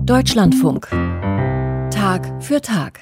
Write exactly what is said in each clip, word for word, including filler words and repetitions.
Deutschlandfunk. Tag für Tag.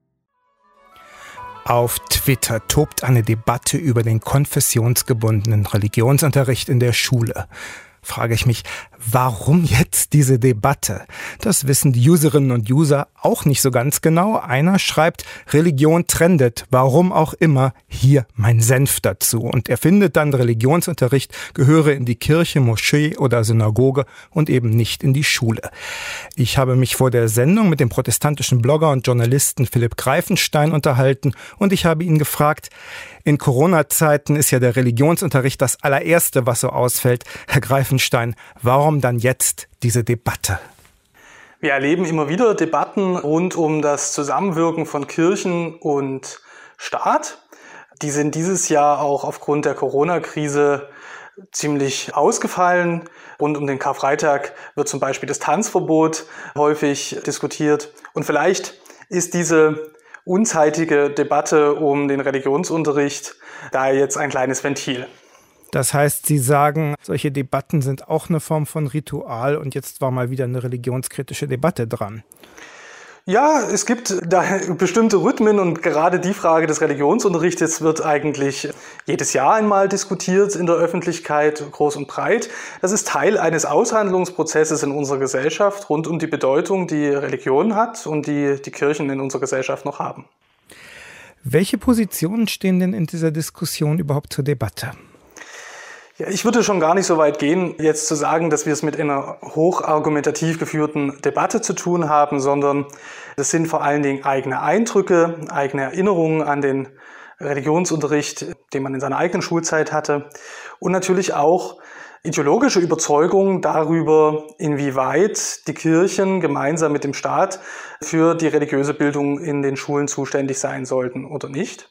Auf Twitter tobt eine Debatte über den konfessionsgebundenen Religionsunterricht in der Schule. Frage ich mich, warum jetzt diese Debatte? Das wissen die Userinnen und User auch nicht so ganz genau. Einer schreibt, Religion trendet, warum auch immer, hier mein Senf dazu. Und er findet dann, Religionsunterricht gehöre in die Kirche, Moschee oder Synagoge und eben nicht in die Schule. Ich habe mich vor der Sendung mit dem protestantischen Blogger und Journalisten Philipp Greifenstein unterhalten und ich habe ihn gefragt, in Corona-Zeiten ist ja der Religionsunterricht das allererste, was so ausfällt. Herr Greifenstein, warum dann jetzt diese Debatte? Wir erleben immer wieder Debatten rund um das Zusammenwirken von Kirchen und Staat. Die sind dieses Jahr auch aufgrund der Corona-Krise ziemlich ausgefallen. Rund um den Karfreitag wird zum Beispiel das Tanzverbot häufig diskutiert. Und vielleicht ist diese unzeitige Debatte um den Religionsunterricht da jetzt ein kleines Ventil. Das heißt, Sie sagen, solche Debatten sind auch eine Form von Ritual und jetzt war mal wieder eine religionskritische Debatte dran. Ja, es gibt da bestimmte Rhythmen und gerade die Frage des Religionsunterrichts wird eigentlich jedes Jahr einmal diskutiert in der Öffentlichkeit, groß und breit. Das ist Teil eines Aushandlungsprozesses in unserer Gesellschaft rund um die Bedeutung, die Religion hat und die die Kirchen in unserer Gesellschaft noch haben. Welche Positionen stehen denn in dieser Diskussion überhaupt zur Debatte? Ja, ich würde schon gar nicht so weit gehen, jetzt zu sagen, dass wir es mit einer hochargumentativ geführten Debatte zu tun haben, sondern das sind vor allen Dingen eigene Eindrücke, eigene Erinnerungen an den Religionsunterricht, den man in seiner eigenen Schulzeit hatte und natürlich auch ideologische Überzeugungen darüber, inwieweit die Kirchen gemeinsam mit dem Staat für die religiöse Bildung in den Schulen zuständig sein sollten oder nicht.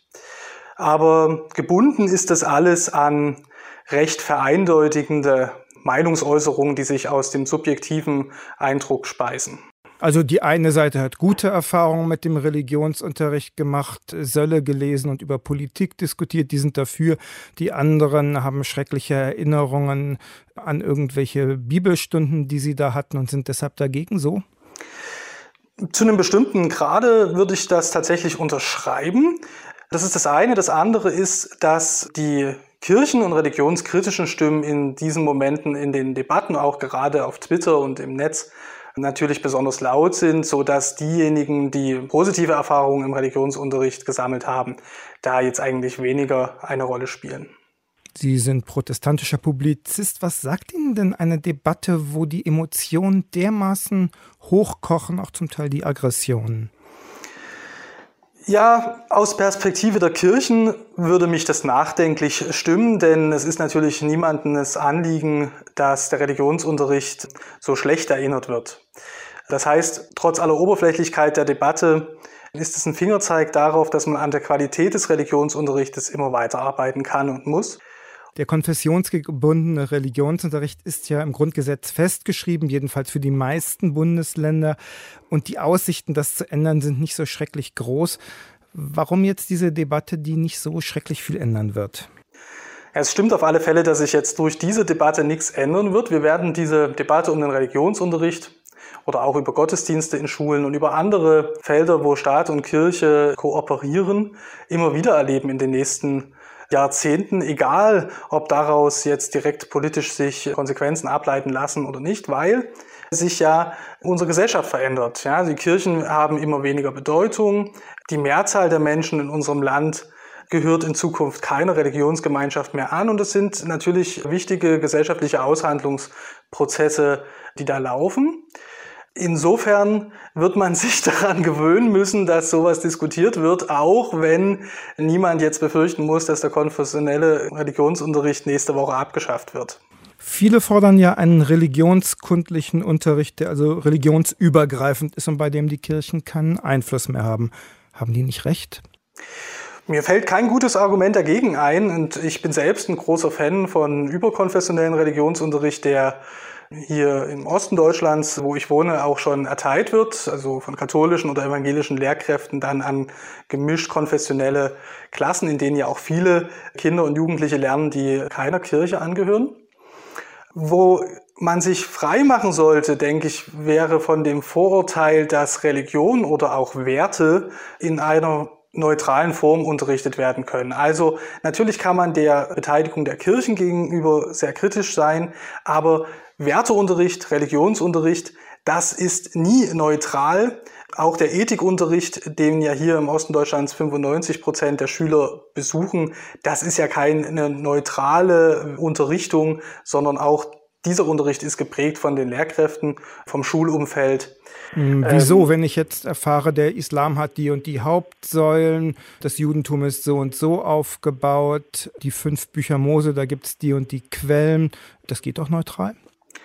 Aber gebunden ist das alles an recht vereindeutigende Meinungsäußerungen, die sich aus dem subjektiven Eindruck speisen. Also die eine Seite hat gute Erfahrungen mit dem Religionsunterricht gemacht, Sölle gelesen und über Politik diskutiert, die sind dafür. Die anderen haben schreckliche Erinnerungen an irgendwelche Bibelstunden, die sie da hatten und sind deshalb dagegen, so? Zu einem bestimmten Grade würde ich das tatsächlich unterschreiben. Das ist das eine. Das andere ist, dass die Kirchen- und religionskritischen Stimmen in diesen Momenten in den Debatten, auch gerade auf Twitter und im Netz, natürlich besonders laut sind, sodass diejenigen, die positive Erfahrungen im Religionsunterricht gesammelt haben, da jetzt eigentlich weniger eine Rolle spielen. Sie sind protestantischer Publizist. Was sagt Ihnen denn eine Debatte, wo die Emotionen dermaßen hochkochen, auch zum Teil die Aggressionen? Ja, aus Perspektive der Kirchen würde mich das nachdenklich stimmen, denn es ist natürlich niemandes Anliegen, dass der Religionsunterricht so schlecht erinnert wird. Das heißt, trotz aller Oberflächlichkeit der Debatte ist es ein Fingerzeig darauf, dass man an der Qualität des Religionsunterrichtes immer weiterarbeiten kann und muss. Der konfessionsgebundene Religionsunterricht ist ja im Grundgesetz festgeschrieben, jedenfalls für die meisten Bundesländer. Und die Aussichten, das zu ändern, sind nicht so schrecklich groß. Warum jetzt diese Debatte, die nicht so schrecklich viel ändern wird? Es stimmt auf alle Fälle, dass sich jetzt durch diese Debatte nichts ändern wird. Wir werden diese Debatte um den Religionsunterricht oder auch über Gottesdienste in Schulen und über andere Felder, wo Staat und Kirche kooperieren, immer wieder erleben in den nächsten Jahrzehnten, egal ob daraus jetzt direkt politisch sich Konsequenzen ableiten lassen oder nicht, weil sich ja unsere Gesellschaft verändert. Ja, die Kirchen haben immer weniger Bedeutung. Die Mehrzahl der Menschen in unserem Land gehört in Zukunft keiner Religionsgemeinschaft mehr an. Und es sind natürlich wichtige gesellschaftliche Aushandlungsprozesse, die da laufen. Insofern wird man sich daran gewöhnen müssen, dass sowas diskutiert wird, auch wenn niemand jetzt befürchten muss, dass der konfessionelle Religionsunterricht nächste Woche abgeschafft wird. Viele fordern ja einen religionskundlichen Unterricht, der also religionsübergreifend ist und bei dem die Kirchen keinen Einfluss mehr haben. Haben die nicht recht? Mir fällt kein gutes Argument dagegen ein und ich bin selbst ein großer Fan von überkonfessionellen Religionsunterricht, der hier im Osten Deutschlands, wo ich wohne, auch schon erteilt wird, also von katholischen oder evangelischen Lehrkräften dann an gemischt konfessionelle Klassen, in denen ja auch viele Kinder und Jugendliche lernen, die keiner Kirche angehören. Wo man sich frei machen sollte, denke ich, wäre von dem Vorurteil, dass Religion oder auch Werte in einer neutralen Form unterrichtet werden können. Also natürlich kann man der Beteiligung der Kirchen gegenüber sehr kritisch sein, aber Werteunterricht, Religionsunterricht, das ist nie neutral. Auch der Ethikunterricht, den ja hier im Osten Deutschlands fünfundneunzig Prozent der Schüler besuchen, das ist ja keine neutrale Unterrichtung, sondern auch dieser Unterricht ist geprägt von den Lehrkräften, vom Schulumfeld. Hm, wieso, ähm, wenn ich jetzt erfahre, der Islam hat die und die Hauptsäulen, das Judentum ist so und so aufgebaut, die fünf Bücher Mose, da gibt es die und die Quellen, das geht doch neutral?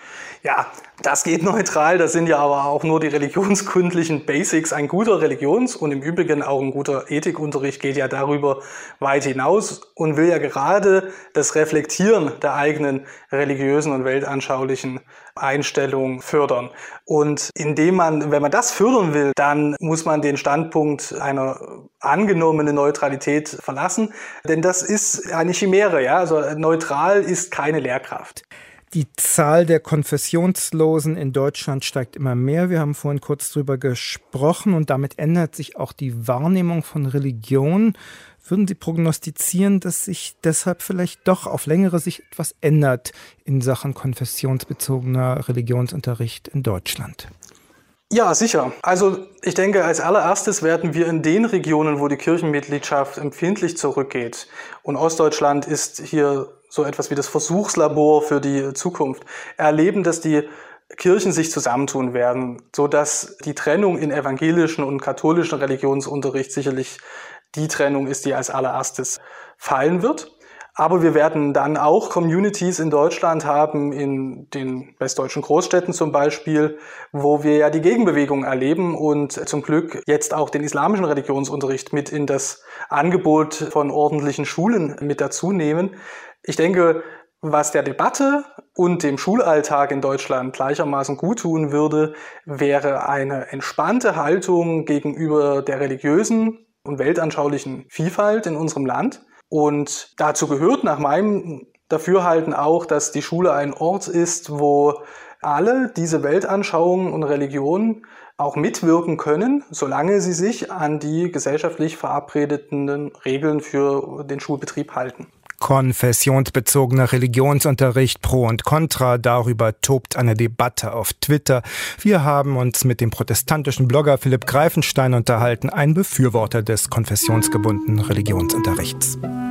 Ja, das geht neutral, das sind ja aber auch nur die religionskundlichen Basics. Ein guter Religions- und im Übrigen auch ein guter Ethikunterricht geht ja darüber weit hinaus und will ja gerade das Reflektieren der eigenen religiösen und weltanschaulichen Einstellung fördern. Und indem man, wenn man das fördern will, dann muss man den Standpunkt einer angenommenen Neutralität verlassen, denn das ist eine Chimäre, ja, also neutral ist keine Lehrkraft. Die Zahl der Konfessionslosen in Deutschland steigt immer mehr. Wir haben vorhin kurz drüber gesprochen und damit ändert sich auch die Wahrnehmung von Religion. Würden Sie prognostizieren, dass sich deshalb vielleicht doch auf längere Sicht etwas ändert in Sachen konfessionsbezogener Religionsunterricht in Deutschland? Ja, sicher. Also ich denke, als allererstes werden wir in den Regionen, wo die Kirchenmitgliedschaft empfindlich zurückgeht, und Ostdeutschland ist hier so etwas wie das Versuchslabor für die Zukunft, erleben, dass die Kirchen sich zusammentun werden, so dass die Trennung in evangelischen und katholischen Religionsunterricht sicherlich die Trennung ist, die als allererstes fallen wird. Aber wir werden dann auch Communities in Deutschland haben, in den westdeutschen Großstädten zum Beispiel, wo wir ja die Gegenbewegung erleben und zum Glück jetzt auch den islamischen Religionsunterricht mit in das Angebot von ordentlichen Schulen mit dazu nehmen. Ich denke, was der Debatte und dem Schulalltag in Deutschland gleichermaßen gut tun würde, wäre eine entspannte Haltung gegenüber der religiösen und weltanschaulichen Vielfalt in unserem Land. Und dazu gehört nach meinem Dafürhalten auch, dass die Schule ein Ort ist, wo alle diese Weltanschauungen und Religionen auch mitwirken können, solange sie sich an die gesellschaftlich verabredeten Regeln für den Schulbetrieb halten. Konfessionsbezogener Religionsunterricht pro und contra, darüber tobt eine Debatte auf Twitter. Wir haben uns mit dem protestantischen Blogger Philipp Greifenstein unterhalten, ein Befürworter des konfessionsgebundenen Religionsunterrichts.